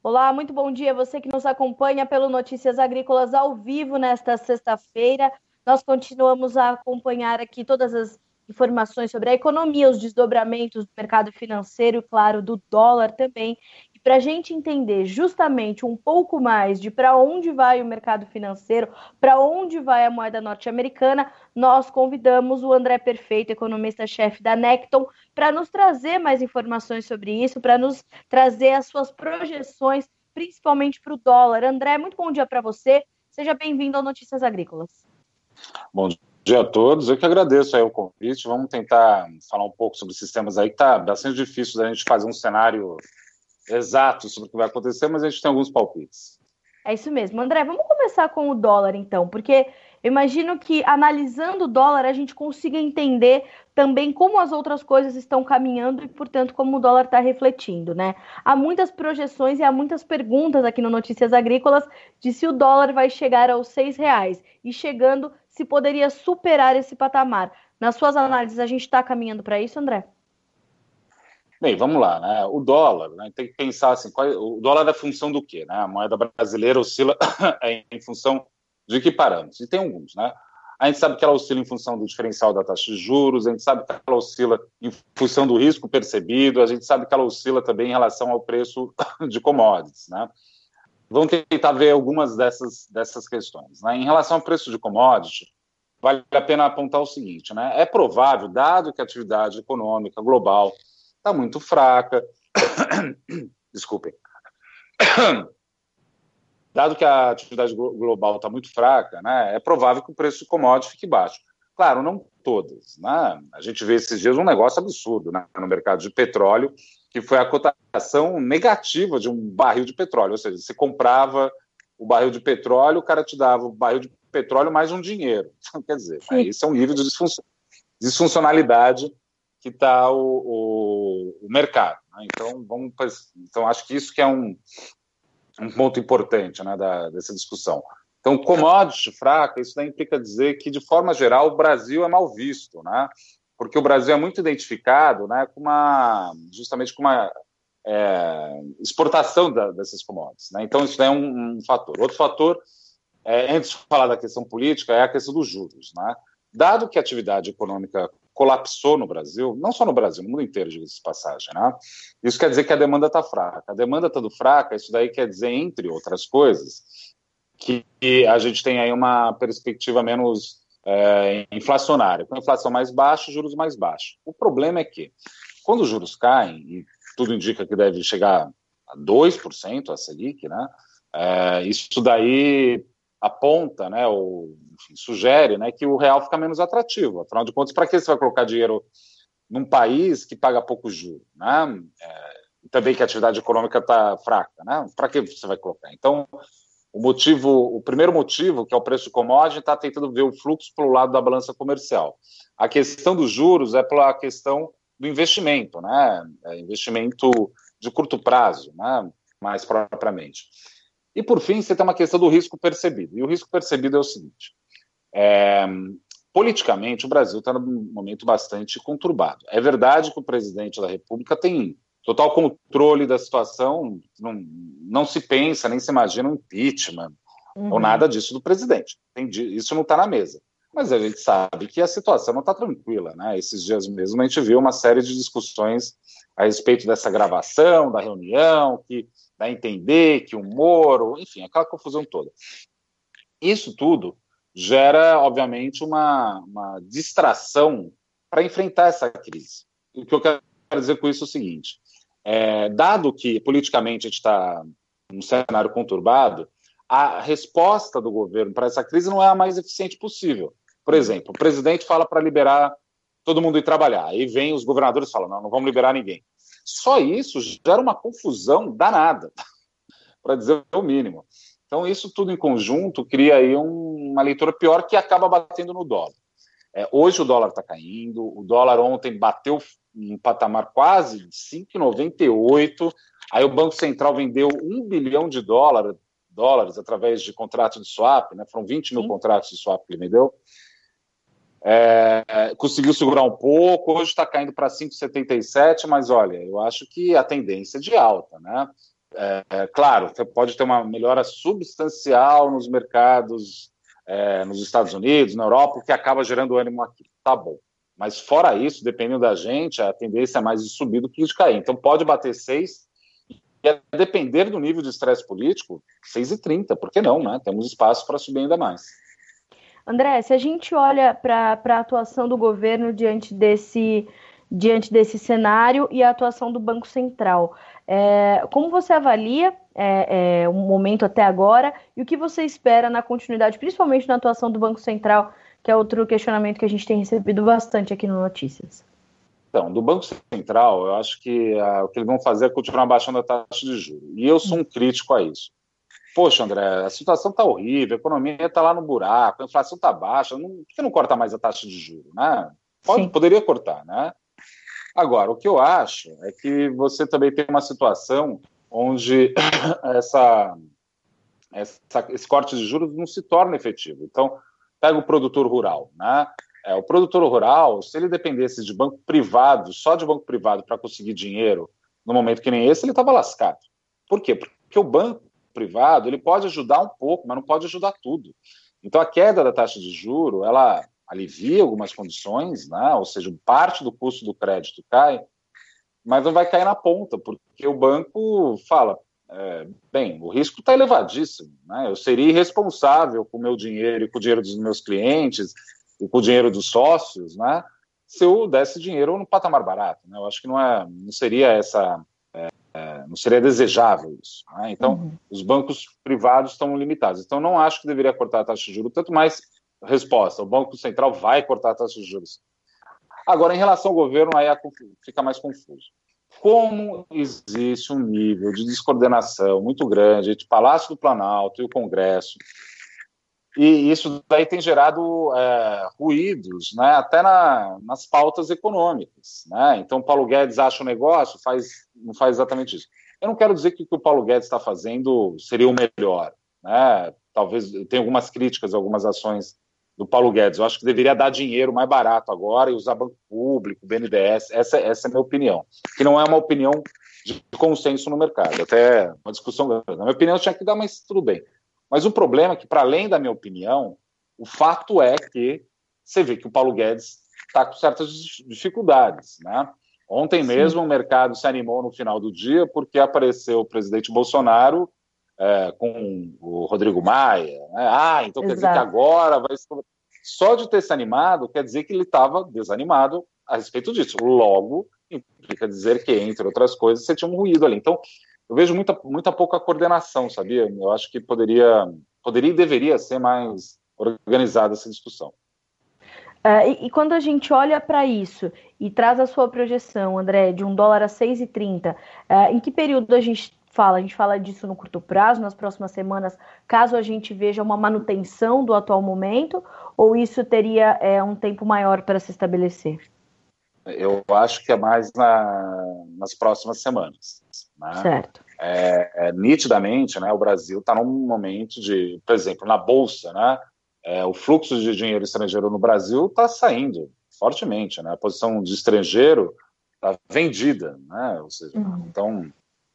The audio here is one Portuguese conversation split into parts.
Olá, muito bom dia. Você que nos acompanha pelo Notícias Agrícolas ao vivo nesta sexta-feira. Nós continuamos a acompanhar aqui todas as informações sobre a economia, os desdobramentos do mercado financeiro, claro, do dólar também. E para a gente entender justamente um pouco mais de para onde vai o mercado financeiro, para onde vai a moeda norte-americana, nós convidamos o André Perfeito, economista-chefe da Necton, para nos trazer mais informações sobre isso, para nos trazer as suas projeções, principalmente para o dólar. André, muito bom dia para você. Seja bem-vindo ao Notícias Agrícolas. Bom dia a todos. Eu que agradeço aí o convite. Vamos tentar falar um pouco sobre sistemas aí, que está bastante difícil da gente fazer um cenário exato sobre o que vai acontecer, mas a gente tem alguns palpites. É isso mesmo. André, vamos começar com o dólar, então, porque eu imagino que analisando o dólar a gente consiga entender também como as outras coisas estão caminhando e, portanto, como o dólar está refletindo, né? Há muitas projeções e há muitas perguntas aqui no Notícias Agrícolas de se o dólar vai chegar aos R$ 6 e chegando, se poderia superar esse patamar. Nas suas análises, a gente está caminhando para isso, André? Bem, vamos lá, né? O dólar, né, tem que pensar assim, o dólar é função do quê, né? A moeda brasileira oscila em função de que parâmetros? E tem alguns, né? A gente sabe que ela oscila em função do diferencial da taxa de juros, a gente sabe que ela oscila em função do risco percebido, a gente sabe que ela oscila também em relação ao preço de commodities, né? Vamos tentar ver algumas dessas questões, né? Em relação ao preço de commodity, vale a pena apontar o seguinte, né? É provável, dado que a atividade econômica global está muito fraca, desculpem, dado que a atividade global está muito fraca, né, é provável que o preço de commodity fique baixo. Claro, não todas, né? A gente vê esses dias um negócio absurdo, né, no mercado de petróleo, que foi a cotação negativa de um barril de petróleo, ou seja, você comprava o barril de petróleo, o cara te dava o barril de petróleo mais um dinheiro. Então, quer dizer, esse é um nível de disfuncionalidade que está o mercado. Né? Então, acho que isso que é um ponto importante, né, dessa discussão. Então, commodity fraca, isso daí implica dizer que, de forma geral, o Brasil é mal visto, né? Porque o Brasil é muito identificado, né, justamente com uma exportação dessas commodities. Né? Então, isso daí é um fator. Outro fator, antes de falar da questão política, é a questão dos juros. Né? Dado que a atividade econômica colapsou no Brasil, não só no Brasil, no mundo inteiro, diga-se de passagem, né? Isso quer dizer que a demanda está fraca. A demanda estando fraca, isso daí quer dizer, entre outras coisas, que a gente tem aí uma perspectiva menos inflacionária. Com a inflação mais baixa, juros mais baixos. O problema é que, quando os juros caem, e tudo indica que deve chegar a 2% a Selic, né? Isso daí aponta, né, ou enfim, sugere, né, que o real fica menos atrativo. Afinal de contas, para que você vai colocar dinheiro num país que paga pouco juros, né? Também que a atividade econômica está fraca, né? Para que você vai colocar? Então, o primeiro motivo, que é o preço de commodity, está tentando ver o fluxo pelo lado da balança comercial. A questão dos juros é pela questão do investimento, né? Investimento de curto prazo, né? Mais propriamente. E, por fim, você tem uma questão do risco percebido. E o risco percebido é o seguinte: politicamente, o Brasil está num momento bastante conturbado. É verdade que o presidente da República tem total controle da situação, não se pensa, nem se imagina um impeachment, ou nada disso do presidente. Isso não está na mesa. Mas a gente sabe que a situação não está tranquila. Né? Esses dias mesmo a gente viu uma série de discussões a respeito dessa gravação, da reunião, que dá a entender que o Moro, enfim, aquela confusão toda. Isso tudo gera, obviamente, uma distração para enfrentar essa crise. O que eu quero dizer com isso é o seguinte: dado que politicamente a gente está num cenário conturbado, a resposta do governo para essa crise não é a mais eficiente possível. Por exemplo, o presidente fala para liberar todo mundo ir trabalhar, aí vem os governadores e falam, não vamos liberar ninguém. Só isso gera uma confusão danada, para dizer o mínimo. Então, isso tudo em conjunto cria aí uma leitura pior que acaba batendo no dólar. Hoje o dólar está caindo, o dólar ontem bateu um patamar quase de 5,98, aí o Banco Central vendeu 1 bilhão de dólares através de contratos de swap, né? Foram 20 mil contratos de swap que ele me deu. Conseguiu segurar um pouco, hoje está caindo para 5,77, mas olha, eu acho que a tendência é de alta, né? Claro, você pode ter uma melhora substancial nos mercados, nos Estados Unidos, na Europa, o que acaba gerando ânimo aqui. Tá bom. Mas fora isso, dependendo da gente, a tendência é mais de subir do que de cair. Então pode bater 6, e a depender do nível de estresse político, 6,30, por que não, né? Temos espaço para subir ainda mais. André, se a gente olha para a atuação do governo diante desse cenário e a atuação do Banco Central, como você avalia o momento até agora e o que você espera na continuidade, principalmente na atuação do Banco Central, que é outro questionamento que a gente tem recebido bastante aqui no Notícias? Então, do Banco Central, eu acho que o que eles vão fazer é continuar baixando a taxa de juros. E eu sou um crítico a isso. Poxa, André, a situação está horrível, a economia está lá no buraco, a inflação está baixa, por que não corta mais a taxa de juros, né? Poderia cortar, né? Agora, o que eu acho é que você também tem uma situação onde esse corte de juros não se torna efetivo. Então, pega o produtor rural, né? O produtor rural, se ele dependesse de banco privado, só de banco privado para conseguir dinheiro no momento que nem esse, ele estava lascado. Por quê? Porque o banco privado, ele pode ajudar um pouco, mas não pode ajudar tudo. Então, a queda da taxa de juro, ela alivia algumas condições, né? Ou seja, parte do custo do crédito cai, mas não vai cair na ponta, porque o banco fala, bem, o risco está elevadíssimo, né? Eu seria irresponsável com o meu dinheiro e com o dinheiro dos meus clientes e com o dinheiro dos sócios, né? Se eu desse dinheiro no patamar barato, né? Eu acho que não seria não seria desejável isso, né? Então, os bancos privados estão limitados. Então, não acho que deveria cortar a taxa de juros, tanto mais resposta, o Banco Central vai cortar a taxa de juros. Agora, em relação ao governo, aí fica mais confuso. Como existe um nível de descoordenação muito grande entre o Palácio do Planalto e o Congresso, e isso daí tem gerado ruídos, né, até nas pautas econômicas, né? Então, Paulo Guedes acha um negócio, não faz exatamente isso. Eu não quero dizer que o que o Paulo Guedes está fazendo seria o melhor, né? Talvez tenha algumas críticas, algumas ações do Paulo Guedes. Eu acho que deveria dar dinheiro mais barato agora e usar banco público, BNDES. Essa é a minha opinião, que não é uma opinião de consenso no mercado, até uma discussão grande. Na minha opinião, tinha que dar, mas tudo bem. Mas o problema é que, para além da minha opinião, o fato é que você vê que o Paulo Guedes está com certas dificuldades, né? Ontem mesmo o mercado se animou no final do dia porque apareceu o presidente Bolsonaro com o Rodrigo Maia, né? Então quer dizer que agora vai... Só de ter se animado quer dizer que ele estava desanimado a respeito disso. Logo, implica dizer que, entre outras coisas, você tinha um ruído ali. Então, eu vejo muita pouca coordenação, sabia? Eu acho que poderia e deveria ser mais organizada essa discussão. E quando a gente olha para isso e traz a sua projeção, André, de $1 a 6,30, em que período a gente fala? A gente fala disso no curto prazo, nas próximas semanas, caso a gente veja uma manutenção do atual momento, ou isso teria um tempo maior para se estabelecer? Eu acho que é mais nas próximas semanas, né? Certo. Nitidamente, né, o Brasil está num momento de, por exemplo, na Bolsa, né, o fluxo de dinheiro estrangeiro no Brasil está saindo fortemente, né? A posição de estrangeiro está vendida, né? Ou seja, então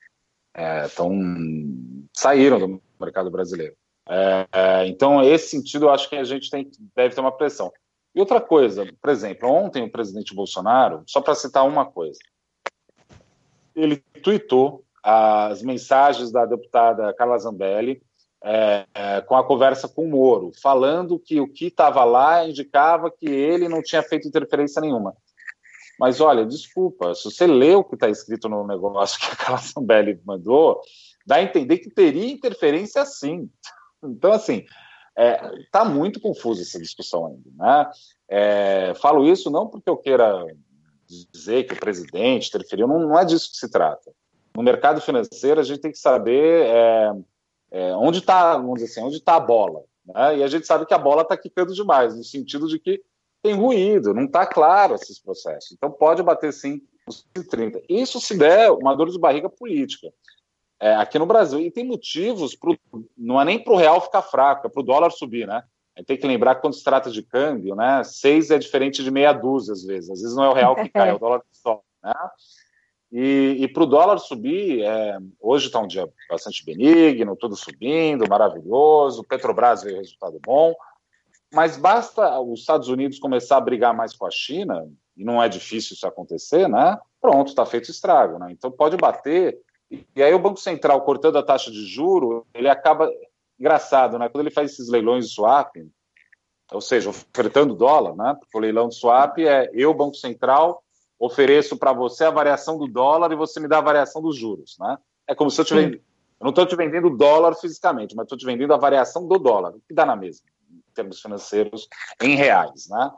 saíram do mercado brasileiro. Então, nesse sentido, eu acho que a gente deve ter uma pressão. E outra coisa, por exemplo, ontem o presidente Bolsonaro, só para citar uma coisa, ele tuitou as mensagens da deputada Carla Zambelli com a conversa com o Moro, falando que o que estava lá indicava que ele não tinha feito interferência nenhuma. Mas, olha, desculpa, se você lê o que está escrito no negócio que a Carla Zambelli mandou, dá a entender que teria interferência sim. Então, assim, está muito confusa essa discussão ainda, né? Falo isso não porque eu queira dizer que o presidente interferiu, não é disso que se trata. No mercado financeiro, a gente tem que saber onde está, vamos dizer assim, onde está a bola, né? E a gente sabe que a bola está quicando demais, no sentido de que tem ruído, não está claro esses processos. Então pode bater sim os 30. Isso se der uma dor de barriga política aqui no Brasil. E tem motivos, não é nem para o real ficar fraco, é para o dólar subir, né? A gente tem que lembrar que quando se trata de câmbio, né, 6 é diferente de meia dúzia às vezes. Às vezes não é o real que cai, é o dólar que sobe, né? E para o dólar subir, hoje está um dia bastante benigno, tudo subindo, maravilhoso, Petrobras veio resultado bom, mas basta os Estados Unidos começar a brigar mais com a China, e não é difícil isso acontecer, né? Pronto, está feito estrago, né? Então pode bater, e aí o Banco Central cortando a taxa de juro, ele acaba, engraçado, né? Quando ele faz esses leilões de swap, ou seja, ofertando dólar, né? Porque o leilão de swap eu, Banco Central, ofereço para você a variação do dólar e você me dá a variação dos juros, né? É como se eu não estou te vendendo dólar fisicamente, mas estou te vendendo a variação do dólar, o que dá na mesma, em termos financeiros, em reais, né?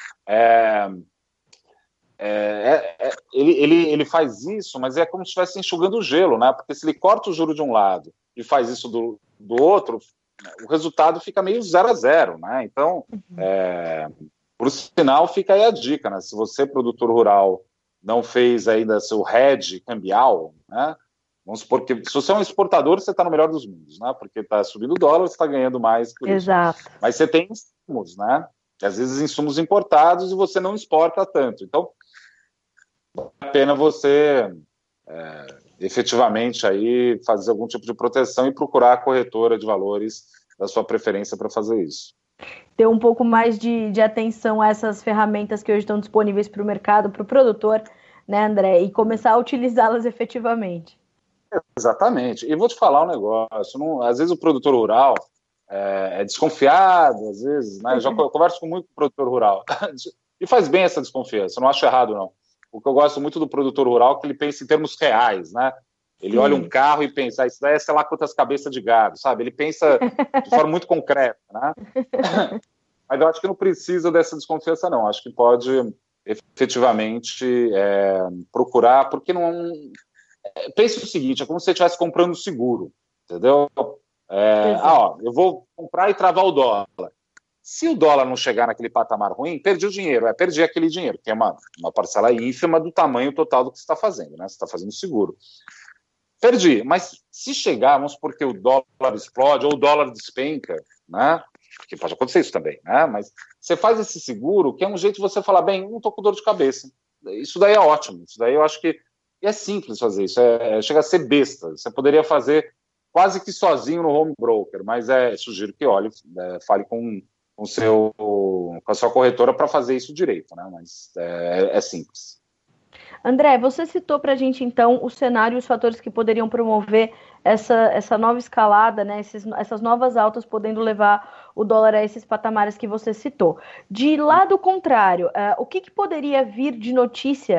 Ele faz isso, mas é como se estivesse enxugando o gelo, né? Porque se ele corta o juro de um lado e faz isso do outro, o resultado fica meio 0-0, né? Então, por sinal, fica aí a dica, né? Se você, produtor rural, não fez ainda seu hedge cambial, né? Vamos supor que se você é um exportador, você está no melhor dos mundos, né? Porque está subindo o dólar, você está ganhando mais por Exato. isso. Mas você tem insumos, né? Às vezes insumos importados e você não exporta tanto. Então, vale a pena você efetivamente aí fazer algum tipo de proteção e procurar a corretora de valores da sua preferência para fazer isso. Ter um pouco mais de atenção a essas ferramentas que hoje estão disponíveis para o mercado, para o produtor, né, André? E começar a utilizá-las efetivamente. Exatamente. E vou te falar um negócio, às vezes o produtor rural é desconfiado, às vezes, né? Eu já converso com muito produtor rural e faz bem essa desconfiança, eu não acho errado, não. O que eu gosto muito do produtor rural é que ele pensa em termos reais, né? Ele olha um carro e pensa, isso daí é sei lá quantas cabeças de gado, sabe? Ele pensa de forma muito concreta, né? Mas eu acho que não precisa dessa desconfiança, não. Acho que pode efetivamente procurar, porque não... Pense o seguinte, é como se você estivesse comprando seguro, entendeu? Eu vou comprar e travar o dólar. Se o dólar não chegar naquele patamar ruim, perdi o dinheiro, perdi aquele dinheiro, que é uma parcela ínfima do tamanho total do que você está fazendo, né? Você está fazendo seguro. Perdi, mas se chegar, vamos supor que o dólar explode ou o dólar despenca, né? Que pode acontecer isso também, né? Mas você faz esse seguro, que é um jeito de você falar, bem, não estou com dor de cabeça. Isso daí é ótimo, isso daí eu acho que é simples fazer isso, chega a ser besta. Você poderia fazer quase que sozinho no home broker, mas sugiro que fale com a sua corretora para fazer isso direito, né? Mas é simples. André, você citou para a gente, então, o cenário e os fatores que poderiam promover essa nova escalada, né? Essas novas altas podendo levar o dólar a esses patamares que você citou. De lado contrário, o que poderia vir de notícia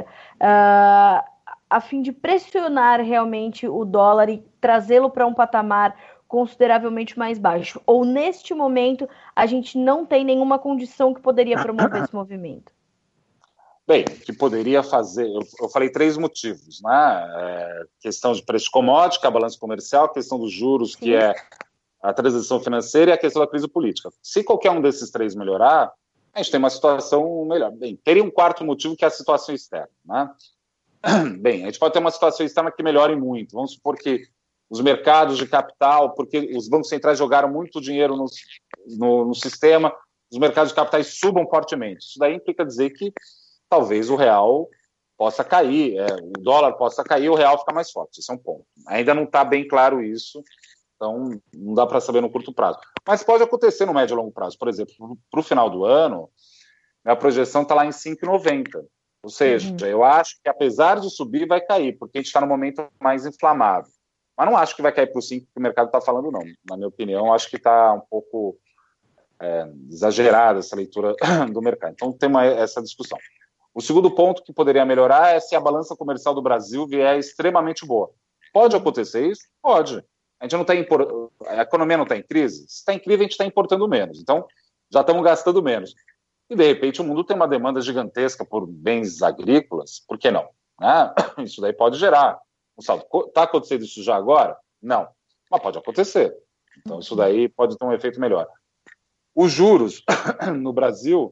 a fim de pressionar realmente o dólar e trazê-lo para um patamar consideravelmente mais baixo? Ou, neste momento, a gente não tem nenhuma condição que poderia promover esse movimento? Bem, o que poderia fazer, eu falei 3 motivos, né? Questão de preço de commodity, que é a balança comercial, a questão dos juros, que é a transição financeira, e a questão da crise política. Se qualquer um desses 3 melhorar, a gente tem uma situação melhor. Bem, teria um 4º motivo, que é a situação externa, né? Bem, a gente pode ter uma situação externa que melhore muito. Vamos supor que os mercados de capital, porque os bancos centrais jogaram muito dinheiro no sistema, os mercados de capitais subam fortemente. Isso daí implica dizer que talvez o real possa cair, o dólar possa cair, o real fica mais forte. Esse é um ponto. Ainda não está bem claro isso, então não dá para saber no curto prazo. Mas pode acontecer no médio e longo prazo. Por exemplo, para o final do ano, a projeção está lá em 5,90. Ou seja, eu acho que apesar de subir, vai cair, porque a gente está no momento mais inflamado. Mas não acho que vai cair para o 5 que o mercado está falando, não. Na minha opinião, acho que está um pouco exagerada essa leitura do mercado. Então tem essa discussão. O segundo ponto que poderia melhorar é se a balança comercial do Brasil vier extremamente boa. Pode acontecer isso? Pode. A gente não está a economia não está em crise? Se está em crise, a gente está importando menos. Então, já estamos gastando menos. E, de repente, o mundo tem uma demanda gigantesca por bens agrícolas, por que não? Né? Isso daí pode gerar um saldo. Está acontecendo isso já agora? Não. Mas pode acontecer. Então, isso daí pode ter um efeito melhor. Os juros no Brasil,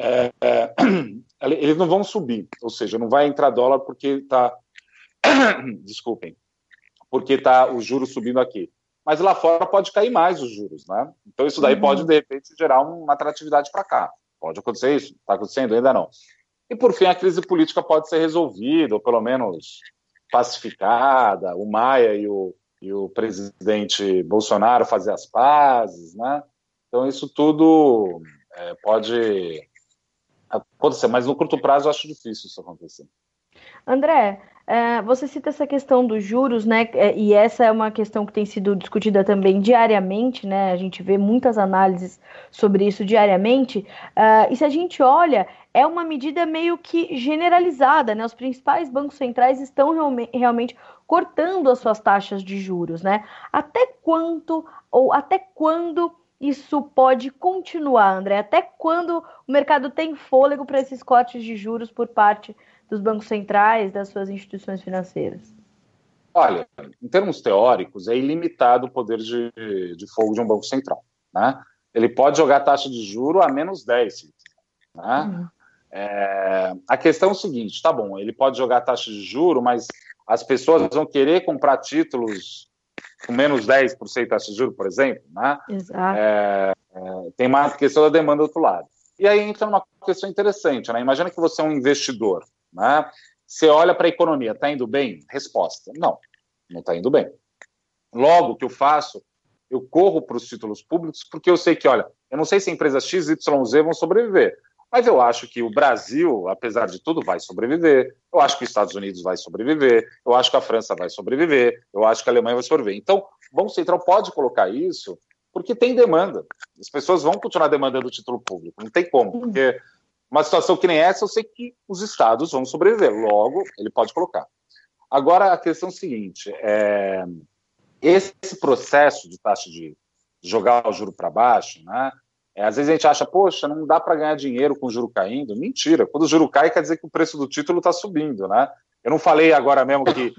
eles não vão subir, ou seja, não vai entrar dólar porque está... Desculpem. Porque está o juros subindo aqui. Mas lá fora pode cair mais os juros, né? Então, isso daí pode, de repente, gerar uma atratividade para cá. Pode acontecer isso? Está acontecendo? Ainda não. E, por fim, a crise política pode ser resolvida, ou pelo menos pacificada, o Maia e o presidente Bolsonaro fazer as pazes, né? Então isso tudo pode acontecer, mas no curto prazo eu acho difícil isso acontecer. André, você cita essa questão dos juros, né? E essa é uma questão que tem sido discutida também diariamente, né? A gente vê muitas análises sobre isso diariamente. E se a gente olha, é uma medida meio que generalizada, né? Os principais bancos centrais estão realmente cortando as suas taxas de juros, né? Até quando isso pode continuar, André? Até quando o mercado tem fôlego para esses cortes de juros por parte dos bancos centrais, das suas instituições financeiras? Olha, em termos teóricos, é ilimitado o poder de fogo de um banco central, né? Ele pode jogar a taxa de juro a menos 10, né? A questão é o seguinte, tá bom, ele pode jogar a taxa de juro, mas as pessoas vão querer comprar títulos com menos 10% de taxa de juro, por exemplo, né? Exato. Tem uma questão da demanda do outro lado. E aí entra uma questão interessante, né? Imagina que você é um investidor, né? Você olha para a economia, está indo bem? Resposta, não está indo bem. Logo, o que eu faço? Eu corro para os títulos públicos porque eu sei que, olha, eu não sei se empresas X, Y, Z vão sobreviver, mas eu acho que o Brasil, apesar de tudo, vai sobreviver, eu acho que os Estados Unidos vai sobreviver, eu acho que a França vai sobreviver, eu acho que a Alemanha vai sobreviver. Então, o Banco Central pode colocar isso porque tem demanda. As pessoas vão continuar demandando o título público, não tem como, porque uma situação que nem essa, eu sei que os estados vão sobreviver, logo, ele pode colocar. Agora, a questão é a seguinte, esse processo de taxa de jogar o juro para baixo, né, às vezes a gente acha, poxa, não dá para ganhar dinheiro com o juro caindo. Mentira, quando o juro cai, quer dizer que o preço do título está subindo, né? Eu não falei agora mesmo que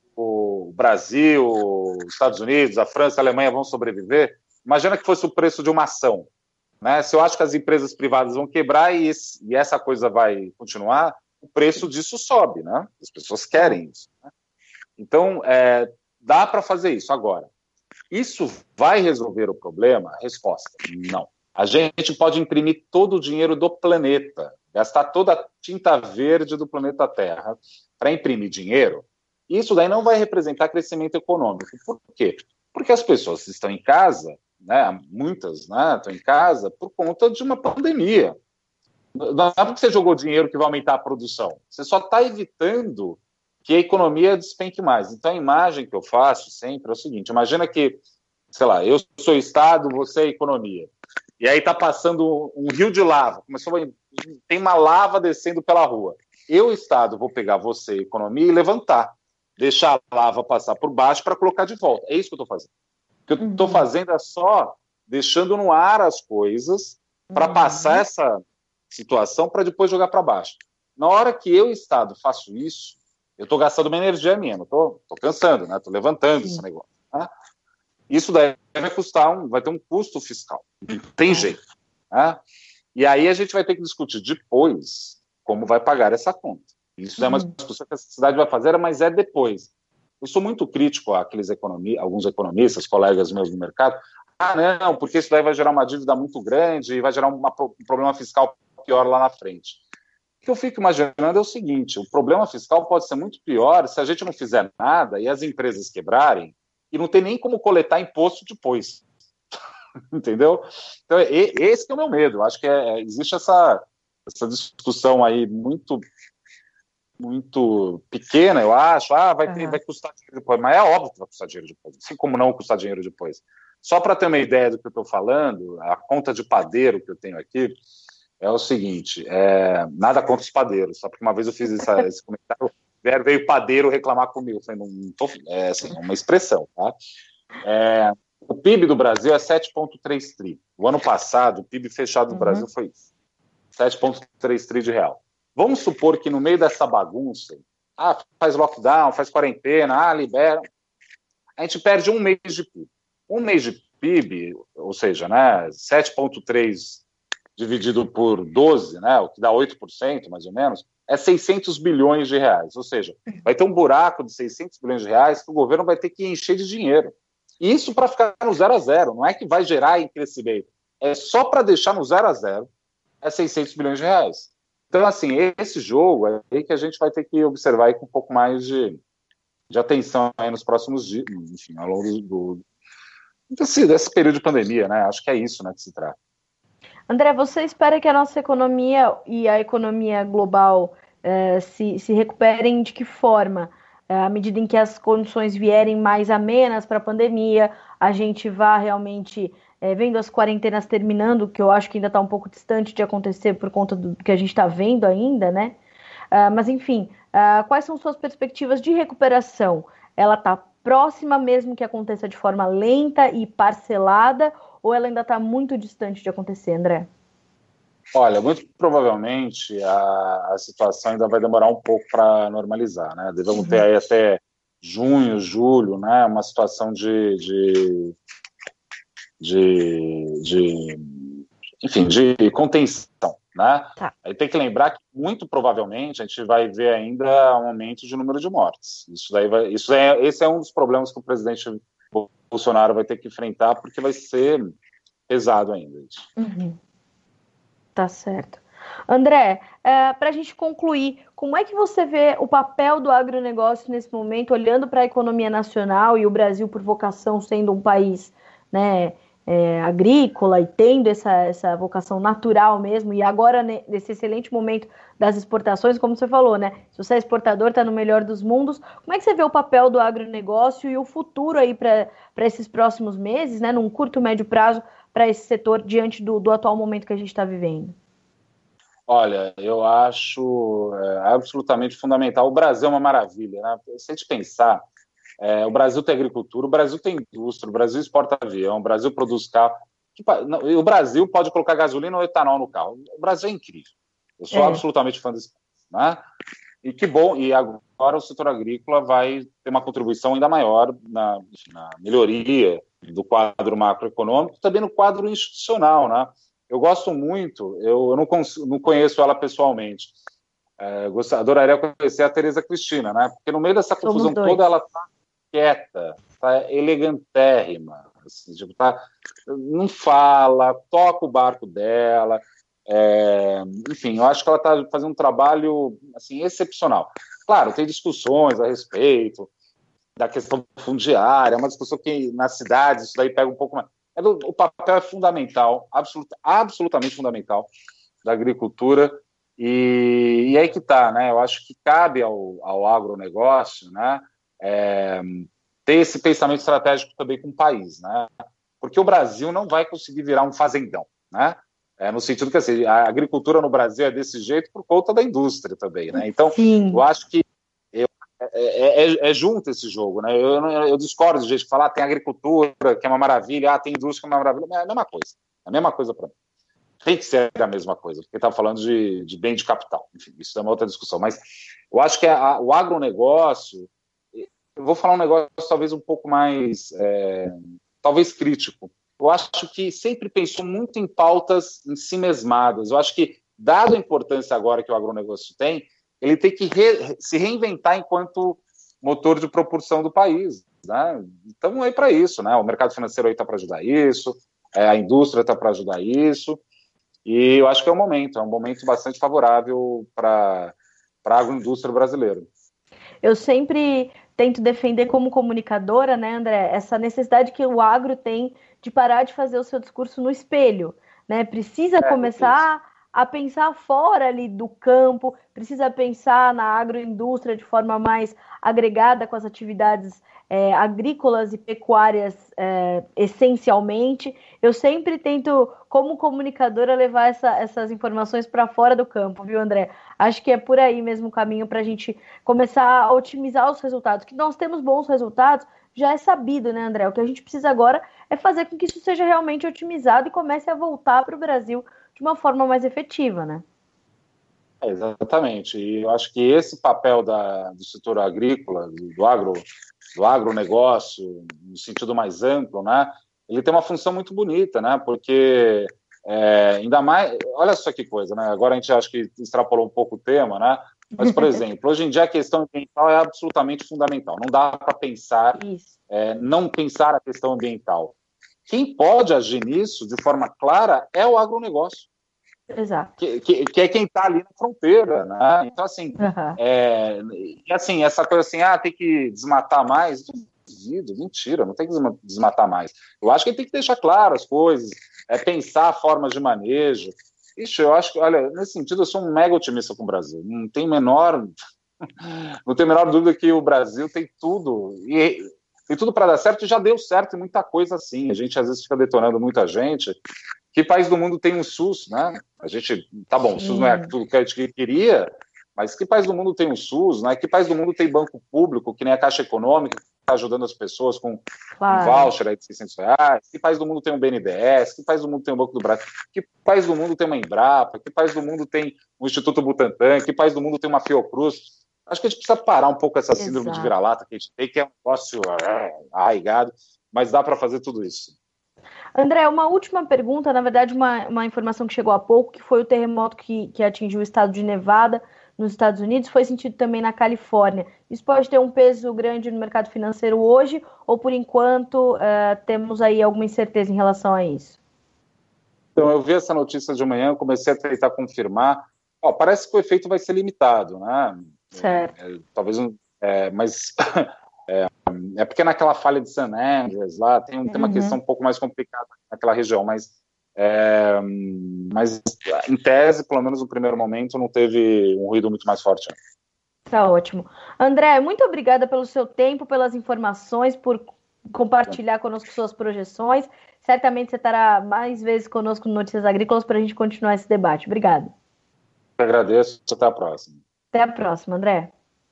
o Brasil, os Estados Unidos, a França, a Alemanha vão sobreviver. Imagina que fosse o preço de uma ação, né? Se eu acho que as empresas privadas vão quebrar e essa coisa vai continuar, o preço disso sobe, né? As pessoas querem isso, né? Então, dá para fazer isso. Agora, isso vai resolver o problema? Resposta, não. A gente pode imprimir todo o dinheiro do planeta, gastar toda a tinta verde do planeta Terra para imprimir dinheiro, e isso daí não vai representar crescimento econômico. Por quê? Porque as pessoas estão em casa, né, muitas, né, estão em casa por conta de uma pandemia. Não é porque você jogou dinheiro que vai aumentar a produção. Você só está evitando que a economia despenque mais. Então, a imagem que eu faço sempre é o seguinte, imagina que, sei lá, eu sou Estado, você é economia. E aí está passando um rio de lava. Tem uma lava descendo pela rua. Eu, Estado, vou pegar você, economia, e levantar. Deixar a lava passar por baixo para colocar de volta. É isso que eu estou fazendo. O que eu estou fazendo é só deixando no ar as coisas para passar essa situação para depois jogar para baixo. Na hora que eu, Estado, faço isso, eu estou gastando uma energia minha, estou cansando, né? Estou levantando esse negócio. Né? Isso daí vai ter um custo fiscal. Não tem jeito. Né? E aí a gente vai ter que discutir depois como vai pagar essa conta. Isso é uma discussão que a sociedade vai fazer, mas é depois. Eu sou muito crítico àqueles alguns economistas, colegas meus do mercado. Não, porque isso daí vai gerar uma dívida muito grande e vai gerar um problema fiscal pior lá na frente. O que eu fico imaginando é o seguinte, o problema fiscal pode ser muito pior se a gente não fizer nada e as empresas quebrarem e não tem nem como coletar imposto depois. Entendeu? Então, esse que é o meu medo. Acho que existe essa discussão aí muito pequena, eu acho. Vai custar dinheiro depois. Mas é óbvio que vai custar dinheiro depois. Assim como não custar dinheiro depois. Só para ter uma ideia do que eu estou falando, a conta de padeiro que eu tenho aqui é o seguinte, nada contra os padeiros, só porque uma vez eu fiz esse comentário, veio padeiro reclamar comigo. Eu falei, é assim, uma expressão, tá? O PIB do Brasil é 7,3 tri. O ano passado, o PIB fechado do Brasil foi isso. 7,3 tri de real. Vamos supor que no meio dessa bagunça, faz lockdown, faz quarentena, libera, a gente perde um mês de PIB. Um mês de PIB, ou seja, né, 7,3 dividido por 12, né, o que dá 8%, mais ou menos, é 600 bilhões de reais. Ou seja, vai ter um buraco de 600 bilhões de reais que o governo vai ter que encher de dinheiro. E isso para ficar no 0 a 0, não é que vai gerar em crescimento, é só para deixar no 0 a 0, é 600 bilhões de reais. Então, assim, esse jogo é aí que a gente vai ter que observar aí com um pouco mais de de atenção aí nos próximos dias, enfim, ao longo desse período de pandemia, né? Acho que é isso, né, que se trata. André, você espera que a nossa economia e a economia global se recuperem de que forma? À medida em que as condições vierem mais amenas para a pandemia, a gente vá realmente vendo as quarentenas terminando, que eu acho que ainda está um pouco distante de acontecer por conta do que a gente está vendo ainda, né? Mas, enfim, quais são suas perspectivas de recuperação? Ela está próxima mesmo que aconteça de forma lenta e parcelada, ou ela ainda está muito distante de acontecer, André? Olha, muito provavelmente a situação ainda vai demorar um pouco para normalizar, né? Devemos ter aí até junho, julho, né? Uma situação enfim, de contenção, né? Tá. Aí tem que lembrar que muito provavelmente a gente vai ver ainda um aumento de número de mortes. Esse é um dos problemas que o presidente Bolsonaro vai ter que enfrentar, porque vai ser pesado ainda isso. Tá certo. André, para a gente concluir, como é que você vê o papel do agronegócio nesse momento, olhando para a economia nacional e o Brasil, por vocação, sendo um país, né, agrícola e tendo essa vocação natural mesmo, e agora nesse excelente momento das exportações, como você falou, né? Se você é exportador, está no melhor dos mundos. Como é que você vê o papel do agronegócio e o futuro aí para esses próximos meses, né, num curto, médio prazo, para esse setor diante do atual momento que a gente está vivendo? Olha, eu acho absolutamente fundamental. O Brasil é uma maravilha, né? Se a gente pensar, o Brasil tem agricultura, o Brasil tem indústria, o Brasil exporta avião, o Brasil produz carro. O Brasil pode colocar gasolina ou etanol no carro. O Brasil é incrível. Eu sou absolutamente fã desse país, né? E que bom, e agora o setor agrícola vai ter uma contribuição ainda maior na melhoria do quadro macroeconômico, também no quadro institucional, né? Eu gosto muito, eu não conheço ela pessoalmente, adoraria conhecer a Tereza Cristina, né? Porque no meio dessa confusão toda ela está quieta, está elegantérrima, assim, tipo, não fala, toca o barco dela, enfim, eu acho que ela está fazendo um trabalho assim, excepcional. Claro, tem discussões a respeito da questão fundiária, uma discussão que nas cidades isso daí pega um pouco mais. O papel é fundamental, absolutamente fundamental da agricultura, e aí que está, né? Eu acho que cabe ao agronegócio, né, ter esse pensamento estratégico também com o país, né? Porque o Brasil não vai conseguir virar um fazendão, né? No sentido que assim, a agricultura no Brasil é desse jeito por conta da indústria também, né? Então, Sim. eu acho que junto esse jogo, né? Eu discordo de gente que fala tem agricultura, que é uma maravilha, tem indústria, que é uma maravilha. É a mesma coisa. É a mesma coisa para mim. Tem que ser a mesma coisa, porque está falando de bem de capital. Enfim, isso é uma outra discussão. Mas eu acho que o agronegócio, eu vou falar um negócio talvez um pouco mais, talvez crítico. Eu acho que sempre pensou muito em pautas em si mesmadas. Eu acho que, dado a importância agora que o agronegócio tem, ele tem que se reinventar enquanto motor de propulsão do país, né? Estamos aí para isso, né? O mercado financeiro aí está para ajudar isso, a indústria está para ajudar isso, e eu acho que é um momento bastante favorável para a agroindústria brasileira. Eu sempre tento defender como comunicadora, né, André, essa necessidade que o agro tem de parar de fazer o seu discurso no espelho, né? Precisa começar a pensar fora ali do campo, precisa pensar na agroindústria de forma mais agregada com as atividades agrícolas e pecuárias essencialmente. Eu sempre tento, como comunicadora, levar essas informações para fora do campo, viu, André? Acho que é por aí mesmo o caminho para a gente começar a otimizar os resultados. Que nós temos bons resultados, já é sabido, né, André? O que a gente precisa agora é fazer com que isso seja realmente otimizado e comece a voltar para o Brasil de uma forma mais efetiva, né? Exatamente. E eu acho que esse papel do setor agrícola, do agronegócio, no sentido mais amplo, né, ele tem uma função muito bonita, né, porque ainda mais, olha só que coisa, né, agora a gente acha que extrapolou um pouco o tema, né, mas, por exemplo, hoje em dia a questão ambiental é absolutamente fundamental, não dá para pensar, não pensar a questão ambiental. Quem pode agir nisso de forma clara é o agronegócio. Exato. Que é quem está ali na fronteira, né? Então, assim, e assim, essa coisa assim, tem que desmatar mais, duvido, mentira, não tem que desmatar mais. Eu acho que tem que deixar claro as coisas, pensar formas de manejo. Ixi, eu acho que, olha, nesse sentido, eu sou um mega otimista com o Brasil. Não tenho a menor dúvida que o Brasil tem tudo, e tem tudo para dar certo, e já deu certo em muita coisa assim. A gente às vezes fica detonando muita gente. Que país do mundo tem um SUS, né? A gente, tá bom, o SUS não é tudo que a gente queria, mas que país do mundo tem um SUS, né? Que país do mundo tem banco público, que nem a Caixa Econômica, que está ajudando as pessoas com um voucher aí de R$600? Que país do mundo tem um BNDES? Que país do mundo tem um Banco do Brasil? Que país do mundo tem uma Embrapa? Que país do mundo tem o Instituto Butantan? Que país do mundo tem uma Fiocruz? Acho que a gente precisa parar um pouco essa síndrome de vira-lata que a gente tem, que é um negócio arraigado, mas dá para fazer tudo isso. André, uma última pergunta, na verdade uma informação que chegou há pouco, que foi o terremoto que atingiu o estado de Nevada, nos Estados Unidos, foi sentido também na Califórnia. Isso pode ter um peso grande no mercado financeiro hoje, ou por enquanto temos aí alguma incerteza em relação a isso? Então, eu vi essa notícia de manhã, comecei a tentar confirmar. Parece que o efeito vai ser limitado, né? Certo. Talvez, mas é porque naquela falha de San Andreas lá tem uma questão um pouco mais complicada naquela região, mas em tese, pelo menos no primeiro momento, não teve um ruído muito mais forte. Tá ótimo. André, muito obrigada pelo seu tempo, pelas informações, por compartilhar conosco suas projeções. Certamente você estará mais vezes conosco no Notícias Agrícolas para a gente continuar esse debate. Obrigada. Eu agradeço. Até a próxima. Até a próxima, André.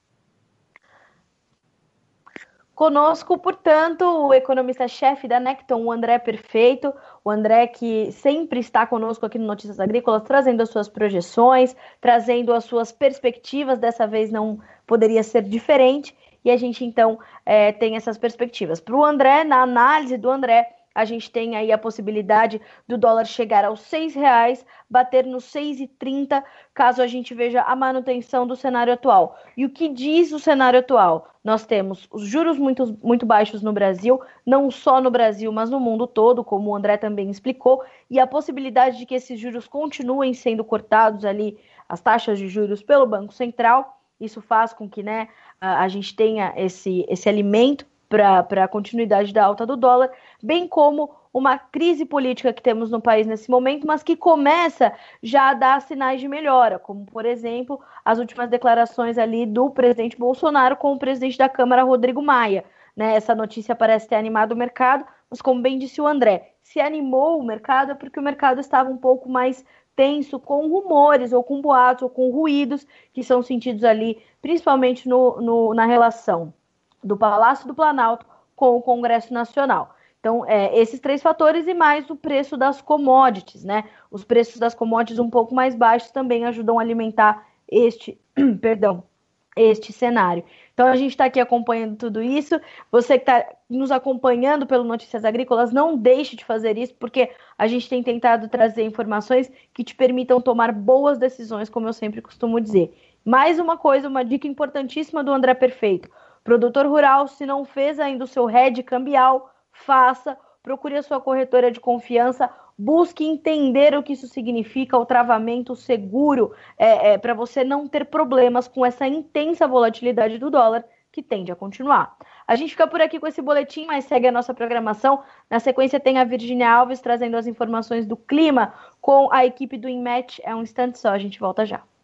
Conosco, portanto, o economista-chefe da Necton, o André Perfeito, o André que sempre está conosco aqui no Notícias Agrícolas, trazendo as suas projeções, trazendo as suas perspectivas, dessa vez não poderia ser diferente, e a gente então tem essas perspectivas. Para o André, na análise do André, a gente tem aí a possibilidade do dólar chegar aos R$6, bater nos 6,30, caso a gente veja a manutenção do cenário atual. E o que diz o cenário atual? Nós temos os juros muito, muito baixos no Brasil, não só no Brasil, mas no mundo todo, como o André também explicou, e a possibilidade de que esses juros continuem sendo cortados ali, as taxas de juros pelo Banco Central. Isso faz com que a gente tenha esse alimento para a continuidade da alta do dólar, bem como uma crise política que temos no país nesse momento, mas que começa já a dar sinais de melhora, como, por exemplo, as últimas declarações ali do presidente Bolsonaro com o presidente da Câmara, Rodrigo Maia. Essa notícia parece ter animado o mercado, mas como bem disse o André, se animou o mercado é porque o mercado estava um pouco mais tenso com rumores, ou com boatos, ou com ruídos que são sentidos ali, principalmente na relação do Palácio do Planalto com o Congresso Nacional. Então, esses três fatores e mais o preço das commodities, Os preços das commodities um pouco mais baixos também ajudam a alimentar este cenário. Então, a gente está aqui acompanhando tudo isso. Você que está nos acompanhando pelo Notícias Agrícolas, não deixe de fazer isso, porque a gente tem tentado trazer informações que te permitam tomar boas decisões, como eu sempre costumo dizer. Mais uma coisa, uma dica importantíssima do André Perfeito. Produtor rural, se não fez ainda o seu hedge cambial, faça, procure a sua corretora de confiança, busque entender o que isso significa, o travamento seguro, para você não ter problemas com essa intensa volatilidade do dólar que tende a continuar. A gente fica por aqui com esse boletim, mas segue a nossa programação. Na sequência tem a Virgínia Alves trazendo as informações do clima com a equipe do InMatch. É um instante só, a gente volta já.